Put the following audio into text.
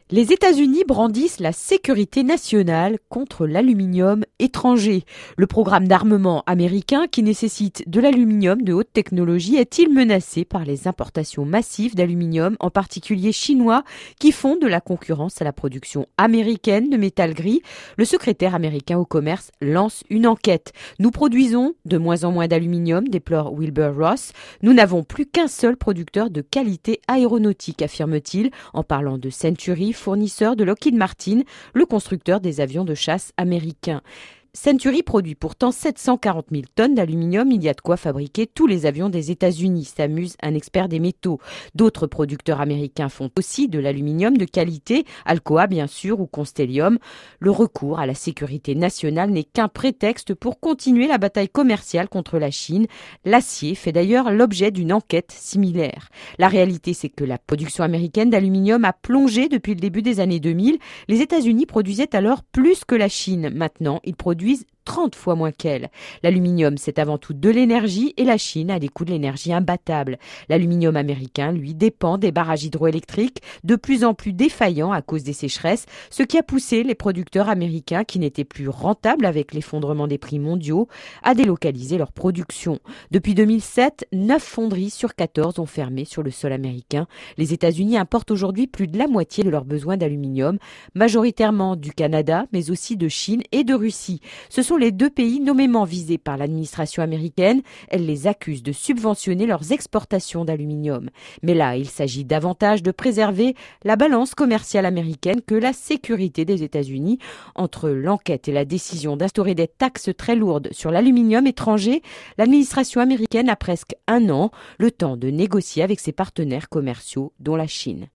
Les États-Unis brandissent la sécurité nationale contre l'aluminium étranger. Le programme d'armement américain, qui nécessite de l'aluminium de haute technologie, est-il menacé par les importations massives d'aluminium, en particulier chinois, qui font de la concurrence à la production américaine de métal gris? Le secrétaire américain au commerce lance une enquête. Nous produisons de moins en moins d'aluminium, déplore Wilbur Ross. Nous n'avons plus qu'un seul producteur de qualité aéronautique, affirme-t-il, en parlant de Century, fournisseur de Lockheed Martin, le constructeur des avions de chasse américains. Century produit pourtant 740 000 tonnes d'aluminium. Il y a de quoi fabriquer tous les avions des États-Unis, s'amuse un expert des métaux. D'autres producteurs américains font aussi de l'aluminium de qualité, Alcoa bien sûr ou Constellium. Le recours à la sécurité nationale n'est qu'un prétexte pour continuer la bataille commerciale contre la Chine. L'acier fait d'ailleurs l'objet d'une enquête similaire. La réalité, c'est que la production américaine d'aluminium a plongé depuis le début des années 2000. Les États-Unis produisaient alors plus que la Chine. Maintenant, ils produisent 30 fois moins qu'elle. L'aluminium, c'est avant tout de l'énergie et la Chine a des coûts de l'énergie imbattables. L'aluminium américain, lui, dépend des barrages hydroélectriques de plus en plus défaillants à cause des sécheresses, ce qui a poussé les producteurs américains, qui n'étaient plus rentables avec l'effondrement des prix mondiaux, à délocaliser leur production. Depuis 2007, 9 fonderies sur 14 ont fermé sur le sol américain. Les États-Unis importent aujourd'hui plus de la moitié de leurs besoins d'aluminium, majoritairement du Canada, mais aussi de Chine et de Russie. Ce sont les deux pays nommément visés par l'administration américaine. Elle les accuse de subventionner leurs exportations d'aluminium. Mais là, il s'agit davantage de préserver la balance commerciale américaine que la sécurité des États-Unis. Entre l'enquête et la décision d'instaurer des taxes très lourdes sur l'aluminium étranger, l'administration américaine a presque un an, le temps de négocier avec ses partenaires commerciaux, dont la Chine.